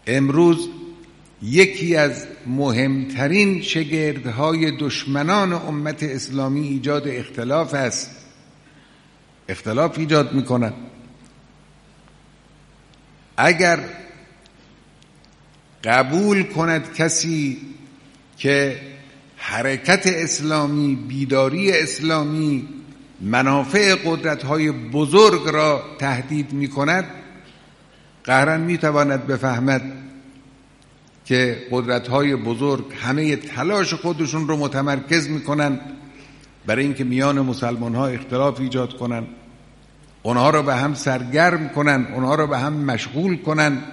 امروز یکی از مهمترین شگردهای دشمنان امت اسلامی ایجاد اختلاف است. اختلاف ایجاد میکنن. اگر قبول کند کسی که حرکت اسلامی، بیداری اسلامی منافع قدرت‌های بزرگ را تهدید می‌کند، قهراً می‌تواند بفهمد که قدرت‌های بزرگ همه تلاش خودشون رو متمرکز می‌کنند برای اینکه میان مسلمان‌ها اختلاف ایجاد کنند، اونها رو به هم سرگرم کنند، اونها رو به هم مشغول کنند،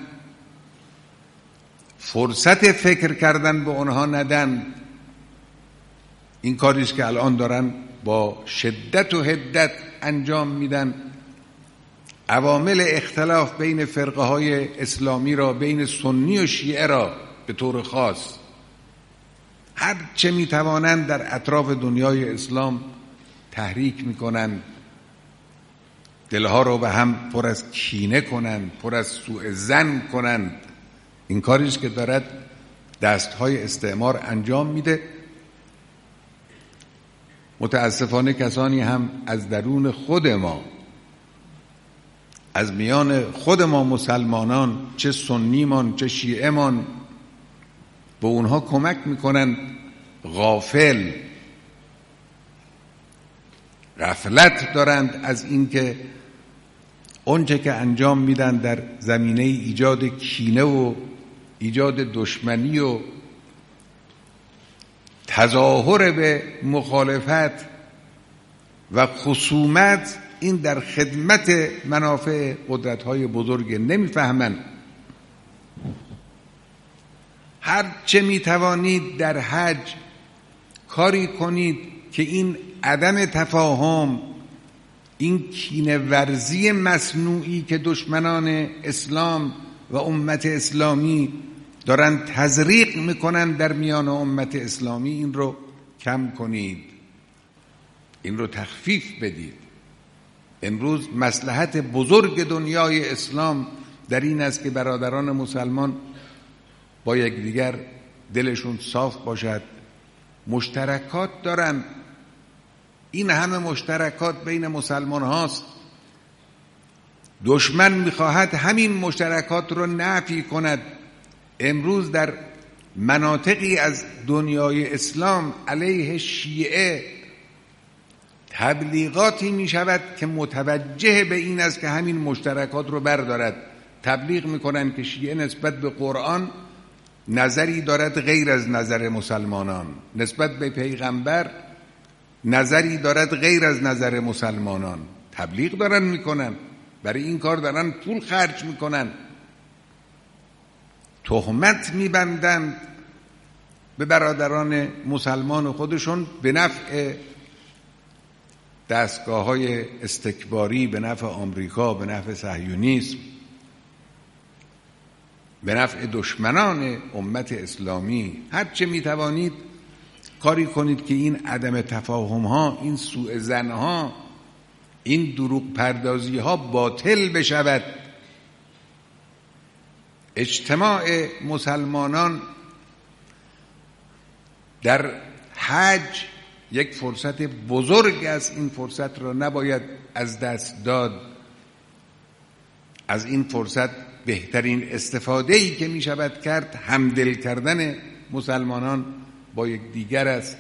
فرصت فکر کردن به اونها ندن. این کاریست که الان دارن با شدت و حدت انجام میدن. عوامل اختلاف بین فرقه های اسلامی را، بین سنی و شیعه را به طور خاص، هر چه میتوانند در اطراف دنیای اسلام تحریک میکنند، دلها را به هم پر از کینه کنند، پر از سوء ظن کنند. این کاریست که دارد دستهای استعمار انجام میده. متاسفانه کسانی هم از درون خود ما، از میان خود ما مسلمانان، چه سنیمان چه شیعهمان، به اونها کمک میکنن غافل، غفلت دارند از اینکه اونچه که انجام میدن در زمینه ایجاد کینه و ایجاد دشمنی و تظاهر به مخالفت و خصومت، این در خدمت منافع قدرت‌های بزرگ. نمیفهمن. هر چه میتوانید در حج کاری کنید که این عدم تفاهم، این کینه ورزی مصنوعی که دشمنان اسلام و امت اسلامی دارن تزریق میکنن در میان امت اسلامی، این رو کم کنید، این رو تخفیف بدید. امروز مصلحت بزرگ دنیای اسلام در این است که برادران مسلمان با یکدیگر دلشون صاف باشد. مشترکات دارن، این همه مشترکات بین مسلمان هاست. دشمن میخواهد همین مشترکات رو نفی کند. امروز در مناطقی از دنیای اسلام علیه شیعه تبلیغاتی می شود که متوجه به این است که همین مشترکات رو بردارد. تبلیغ میکنن که شیعه نسبت به قرآن نظری دارد غیر از نظر مسلمانان، نسبت به پیغمبر نظری دارد غیر از نظر مسلمانان. تبلیغ دارن میکنن، برای این کار دارن پول خرج میکنن، تهمت میبندند به برادران مسلمان خودشون به نفع دستگاه‌های استکباری، به نفع آمریکا، به نفع صهیونیسم، به نفع دشمنان امت اسلامی. هر چه میتوانید کاری کنید که این عدم تفاهم ها، این سوء ظن ها، این دروغ پردازی ها باطل بشود. اجتماع مسلمانان در حج یک فرصت بزرگ است. این فرصت را نباید از دست داد. از این فرصت بهترین استفاده‌ای که می شود کرد همدل کردن مسلمانان با یک دیگر است.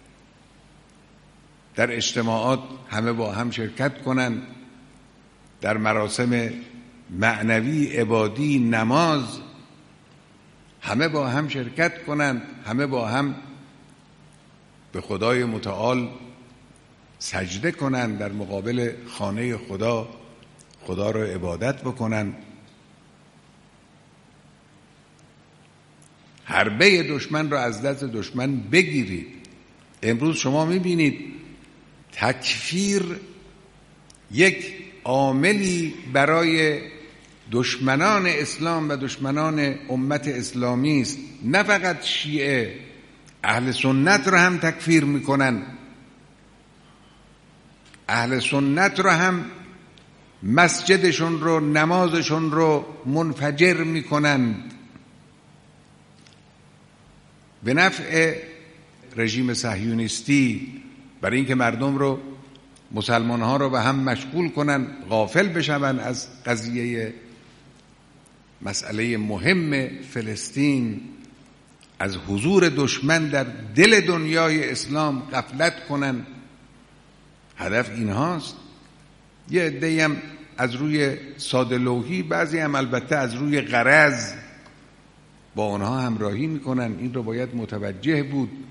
در اجتماعات همه با هم شرکت کنند، در مراسم معنوی عبادی نماز همه با هم شرکت کنند، همه با هم به خدای متعال سجده کنند، در مقابل خانه خدا را عبادت بکنند. حربه دشمن را از دست دشمن بگیرید. امروز شما میبینید تکفیر یک عاملی برای دشمنان اسلام و دشمنان امت اسلامی است. نه فقط شیعه، اهل سنت را هم تکفیر میکنن، اهل سنت را هم مسجدشون رو، نمازشون رو منفجر میکنند. به نفع رژیم صهیونیستی، برای اینکه مردم رو، مسلمان ها رو به هم مشغول کنن، غافل بشون از قضیه مسئله مهم فلسطین، از حضور دشمن در دل دنیای اسلام غفلت کنن. هدف اینهاست. یه عده‌ای هم از روی ساده لوحی، بعضی هم البته از روی غرض با اونها همراهی میکنن. این رو باید متوجه بود.